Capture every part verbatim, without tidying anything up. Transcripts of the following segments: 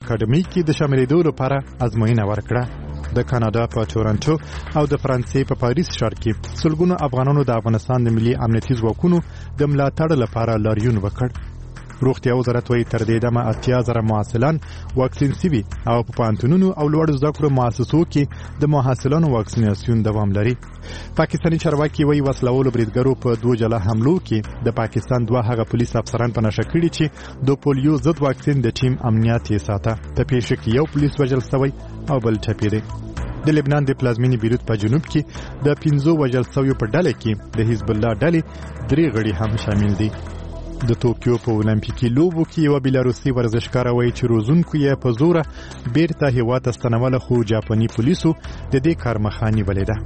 اکاډمي کې د شاملېدو لپاره ازموینه ورکړه. د کاناډا په تورنټو او د فرانسې په پاریس ښار کې سلګونو افغانانو د افغانستان د ملي امنیتي ځواکونو د ملاتړ لپاره لاریون وکړ. روغتیا وزارت وايي تر دې دمه اتیا زره محصلان واکسین سوي او په پوهنتونونو او لوړ زده کړو مؤسسو کې د محصلانو واکسیناسیون دوام لري. پاکستاني چارواکي وايي وسلوالو بریدګرو په دوه جلا حملو کې د پاکستان دوه هغه پولیس افسران په نشه کړي چې د پولیو ضد واکسین د ټیم امنیت یې ساته. په پیښه کې یو پولیس وژل شوی او بل ټپي دی. د لبنان د پلازمینې بیروت په جنوب کې د پنځو وژل شویو په ډله کې د حزب الله ډلې درې غړي هم شامل دي. د ټوکیو په اولمپیکي لوبو کې یو بیلاروسي ورزشکار وایي چې روزونکو یې په زور بیرته هیواد ته ستنوله خو جاپاني پولیسو د دې کار مخه نیولې ده.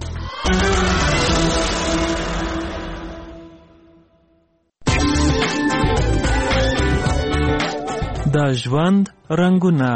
د ژوند رنګونه.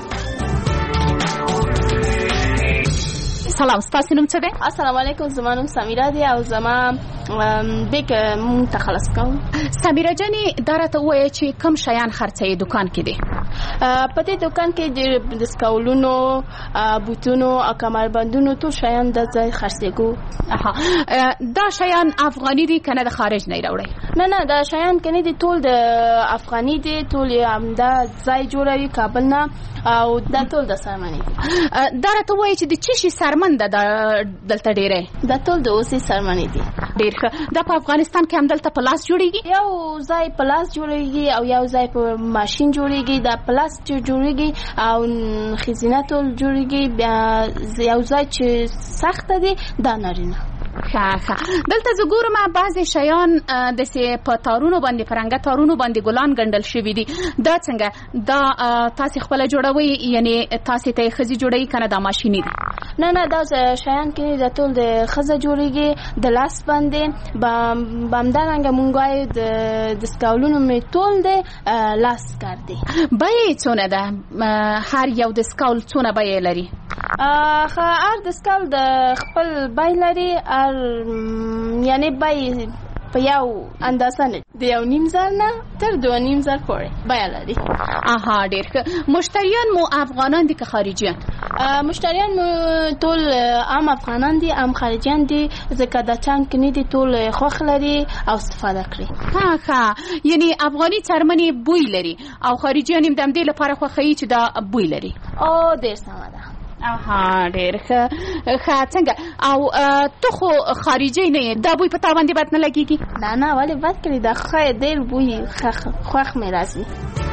سلام، ستاسو نوم څه دی؟ السلام علیکم، زما نوم سمیرا دی او زما بیک مونږ ته خلاص کوم. سمیرا جانې دا راته ووایه چې کوم شیان خرڅوي دکان کې دي؟ په دې دکان کې د سکاولونو، بوتونو او کمربندونو ټول شیان د ځای خرڅېږو. دا شیان افغاني دي که نه د خارج نه یې راوړی؟ نه نه، دا شیان که نه دي ټول د افغاني دي، ټول یې همدا ځای جوړوي کابل نه او دا ټول د سرمنې دي. دا راته ووایه چې د څه شي سرمن ده دلته ډېری؟ دا ټول د اوسې سرمنې دي. ډېر ښه. دا په افغانستان کې هم دلته په لاس جوړېږي؟ یو ځای په لاس جوړېږي او یو ځای په ماشین جوړېږي. دا په لاس جوړېږي او خزینه ټول جوړېږي. بیا یو ځای چې سخته دی دا نارینه. ښه ښه. دلته زه ګورم بعضې شیان داسې په تارونو باندې، په رنګه تارونو باندې ګلان ګنډل شوي دي. دا څنګه؟ دا تاسې خپله جوړوئ؟ یعنې تاسې ته یې ښځې جوړوي که نه دا ماشیني دي؟ نه نه، دا شیان کې دا ټول د ښځه جوړېږي د لاس باندې. همدارنګه مونږ وایو د سکاولونو مې ټول دی لاس کار دی. بیه یې څونه ده؟ هر یو د سکاول څونه بیه لري؟ هر د سکاول د خپل بیه لري. یعنی بیه په یو اندازه نه، د یو نیم زر نه تر دوه نیم زر پورې بیه لري. آها، ډېر ښه. مشتریان مو افغانان دي که خارجیان؟ مشتریان مو ټول عام افغانان دي، عام خارجیان دي، ځکه دا چند کې نه دي ټول خوښ لري او استفاده کړي. ښه ښه. یعنی افغاني څرمنې بوی لري او خارجیان هم د همدې لپاره خوښوي چې دا بوی لري. او ډېر سمه ده. آها، ډېر ښه. ښه، څنګه؟ او ته خو خارجي نه یې، دا بوی په تا باندې بد نه لګېږي؟ نه نه، ولې بد کړي؟ دا ښه ډېر بوی خوښ مې راځي.